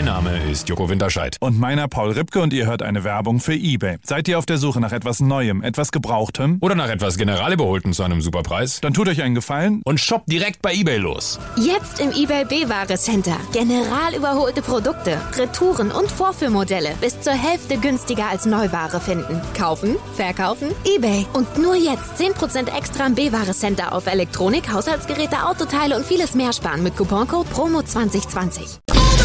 Mein Name ist Joko Winterscheid. Und meiner Paul Ripke und ihr hört eine Werbung für eBay. Seid ihr auf der Suche nach etwas Neuem, etwas Gebrauchtem? Oder nach etwas Generalüberholten zu einem Superpreis? Dann tut euch einen Gefallen und shoppt direkt bei eBay los. Jetzt im eBay B-Ware Center. General überholte Produkte, Retouren und Vorführmodelle bis zur Hälfte günstiger als Neuware finden. Kaufen, verkaufen, eBay. Und nur jetzt 10% extra im B-Ware Center auf Elektronik, Haushaltsgeräte, Autoteile und vieles mehr sparen mit Couponcode PROMO2020.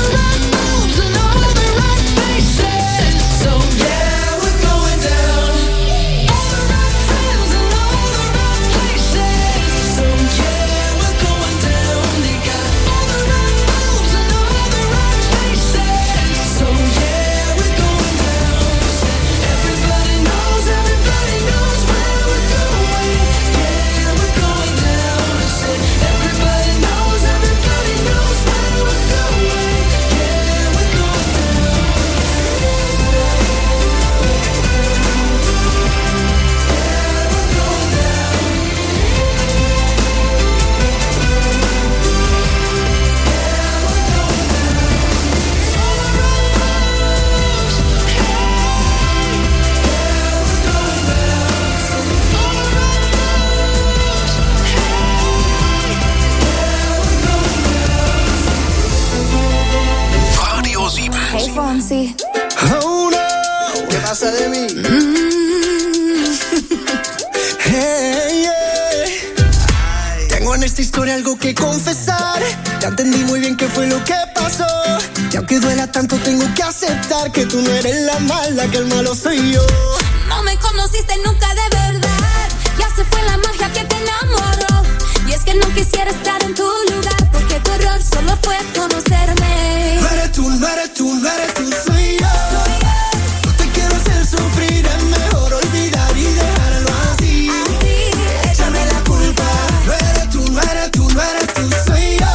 Fonsi. Oh no, ¿qué pasa de mí? Hey, yeah. Tengo en esta historia algo que confesar. Ya entendí muy bien qué fue lo que pasó. Y aunque duela tanto tengo que aceptar que tú no eres la mala, que el malo soy yo. No me conociste nunca de verdad. Ya se fue la magia que te enamoró. Y es que no quisiera estar en tu lugar, porque tu error solo fue conocerme. No eres tú, no eres tú, no eres tú, soy yo. No te quiero hacer sufrir, es mejor olvidar y dejarlo así. Échame la culpa. No eres tú, no eres tú, no eres tú, soy yo.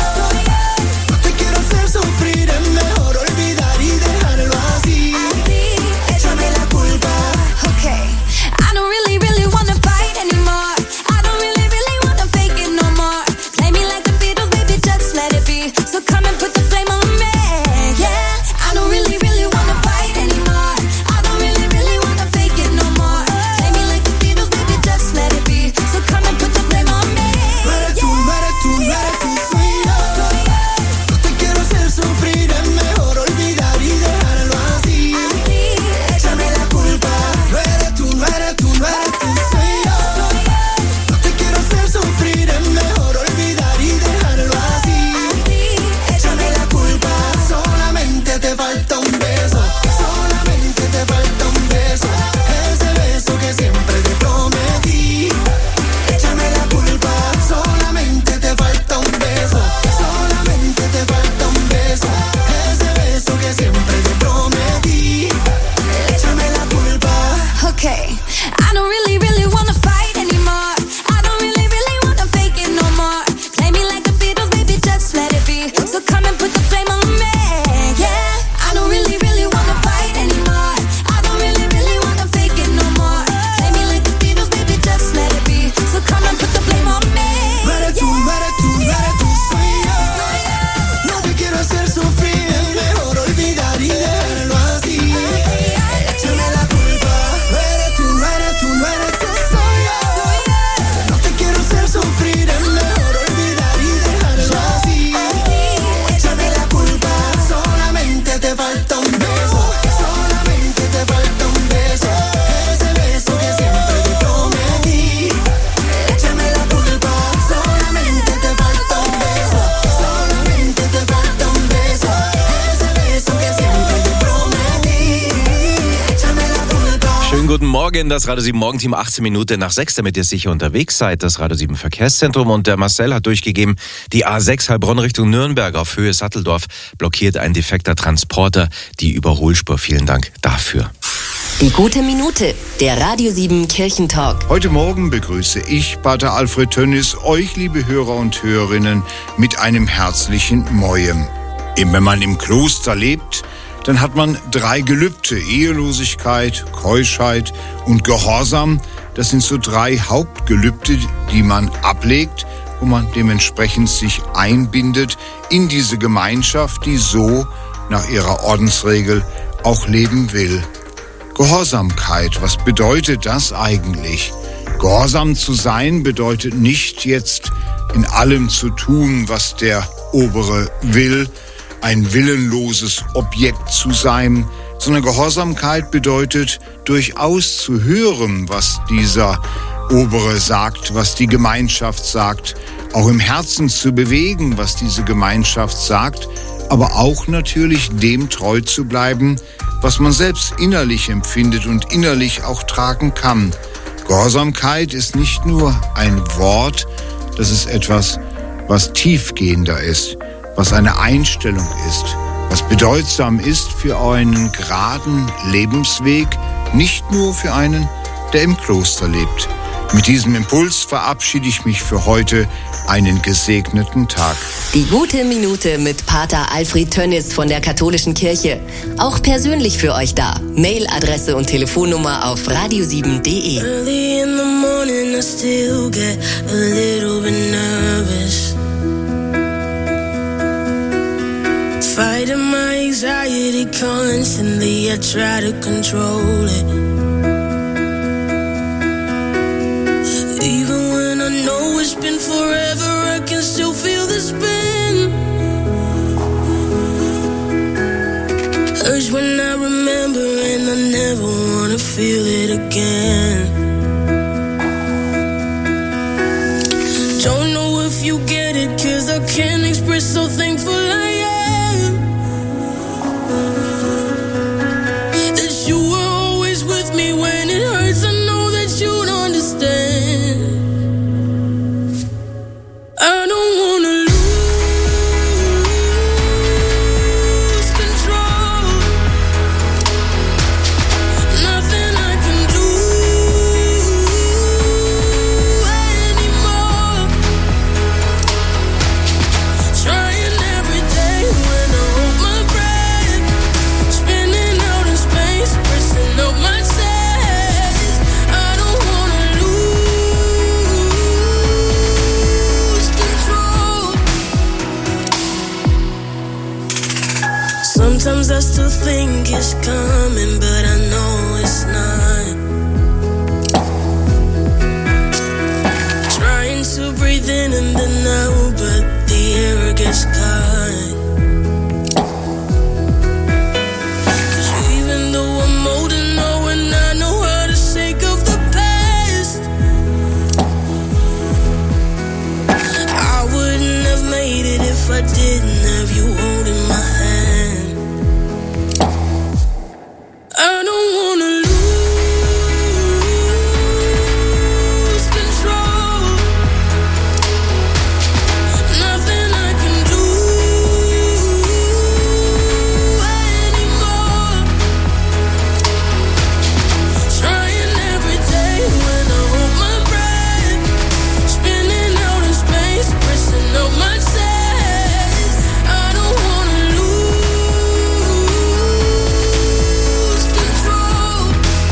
No te quiero hacer sufrir, es mejor olvidar y dejarlo así. Échame la culpa. Okay, I don't really, really wanna fight anymore. I don't really, really wanna fake it no more. Play me like the Beatles, baby, just let it be. So come and put the flame on me. Yeah, I don't really, really wanna fight anymore. I don't really, really wanna fake it no more. Play me like the Beatles, baby, just let it be. So come and put the flame on me. No eres tú, no eres tú, no eres tú, soy yo. No te quiero hacer sufrir, es mejor olvidar y dejarlo así. Échame la culpa. No eres tú, no eres tú, no eres tú, soy yo. No te quiero hacer sufrir, es mejor olvidar y dejarlo así. Échame la culpa. Solamente te falta un beso. Solamente te falta un beso. Ese beso que siempre te prometí. Échame la culpa. Solamente te falta un beso. Solamente te falta un beso. Ese beso que siempre te prometí. Échame la culpa. Okay, I don't really, really wanna fight anymore. I don't really, really wanna fake it no more. Play me like the Beatles, baby, just let it be. So come and put the flame on me. Yeah, I don't really, really wanna fight anymore. I don't really, really wanna fake it no more. Play me like the Beatles, baby, just let it be. So come and put the flame on me. No eres tú, no eres tú, no eres tú, soy yo. No te quiero hacer sufrir, es mejor olvidar y dejarlo así. Échame la culpa. No eres tú, no eres tú, no eres tú, soy yo. No te quiero hacer sufrir, es mejor olvidar y dejarlo así. Échame la culpa. Solamente te falta un beso. Solamente te falta un beso. Ese beso que siempre te prometí. Échame la culpa. Solamente te falta un beso. Solamente te falta un beso. Ese beso que siempre te prometí. Échame la culpa. Schönen guten Morgen, das Radio 7 Morgenteam, 18 Minuten nach 6, damit ihr sicher unterwegs seid. Das Radio 7 Verkehrszentrum und der Marcel hat durchgegeben, die A6 Heilbronn Richtung Nürnberg auf Höhe Satteldorf blockiert ein defekter Transporter die Überholspur. Vielen Dank dafür. Die gute Minute, der Radio 7 Kirchentalk. Heute Morgen begrüße ich, Pater Alfred Tönnis, euch, liebe Hörer und Hörerinnen, mit einem herzlichen Mojem. Wenn man im Kloster lebt, dann hat man 3 Gelübde: Ehelosigkeit, Keuschheit und Gehorsam. Das sind so 3 Hauptgelübde, die man ablegt, wo man dementsprechend sich einbindet in diese Gemeinschaft, die so nach ihrer Ordensregel auch leben will. Gehorsamkeit, was bedeutet das eigentlich? Gehorsam zu sein bedeutet nicht jetzt in allem zu tun, was der Obere will, ein willenloses Objekt zu sein, sondern Gehorsamkeit bedeutet durchaus zu hören, was dieser Obere sagt, was die Gemeinschaft sagt, auch im Herzen zu bewegen, was diese Gemeinschaft sagt, aber auch natürlich dem treu zu bleiben, was man selbst innerlich empfindet und innerlich auch tragen kann. Gehorsamkeit ist nicht nur ein Wort, das ist etwas, was tiefgehender ist, was eine Einstellung ist, was bedeutsam ist für einen geraden Lebensweg, nicht nur für einen, der im Kloster lebt. Mit diesem Impuls verabschiede ich mich für heute. Einen gesegneten Tag. Die gute Minute mit Pater Alfred Tönnis von der Katholischen Kirche. Auch persönlich für euch da. Mailadresse und Telefonnummer auf radio7.de. Early in the morning I still get a little bit nervous. Fighting my anxiety constantly, I try to control it. Even when I know it's been forever, I can still feel the spin. Urge when I remember and I never wanna feel it again. Don't know if you get it, 'cause I can't express so thankful I am. That you were always with me when it hurts, I know that you'd understand. I don't wanna lose control. Nothing I can do anymore. Trying every day when I hold my breath, spinning out in space, pressing up my chest. I don't wanna lose control. Sometimes I still think it's coming, but I know it's not. Trying to breathe in and then out, but the air gets caught. 'Cause even though I'm old and know and I know how to shake off the past, I wouldn't have made it if I didn't have you holding my hand. I don't wanna lose control. Nothing I can do anymore. Trying every day when I hold my breath, spinning out in space, pressing up my chest. I don't wanna lose control.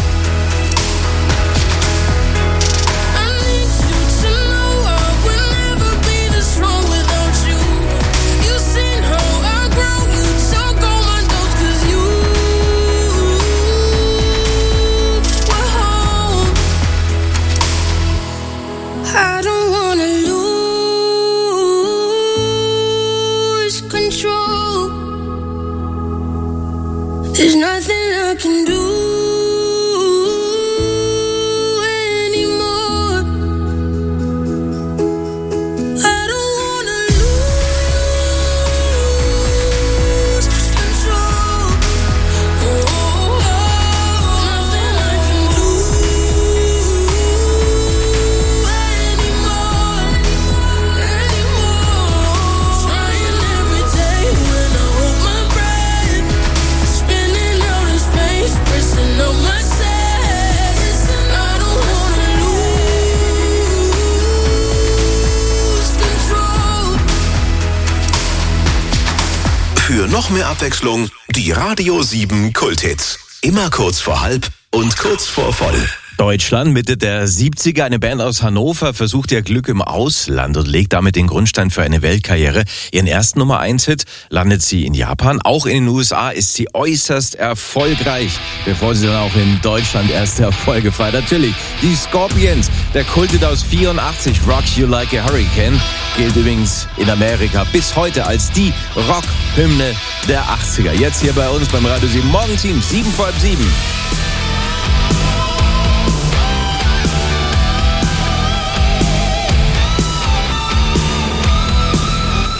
I need you to know I would never be this strong without you. You've seen how I grow, you took all my doubts 'cause you were home. I don't wanna lose control. There's nothing I can do anymore. I don't wanna lose control. Nothing I can do anymore. Trying every day when I hold my breath, spinning out in space, pressing up my chest. I don't wanna lose control. Für noch mehr Abwechslung, die Radio 7 Kulthits. Immer kurz vor halb und kurz vor voll. Deutschland, Mitte der 70er. Eine Band aus Hannover versucht ihr Glück im Ausland und legt damit den Grundstein für eine Weltkarriere. Ihren ersten Nummer-1-Hit landet sie in Japan. Auch in den USA ist sie äußerst erfolgreich, bevor sie dann auch in Deutschland erste Erfolge feiert. Natürlich, die Scorpions, der Kulthit aus 84, Rock You Like a Hurricane, gilt übrigens in Amerika bis heute als die Rock-Hymne der 80er. Jetzt hier bei uns beim Radio 7 Morgenteam, 7 vor halb 7.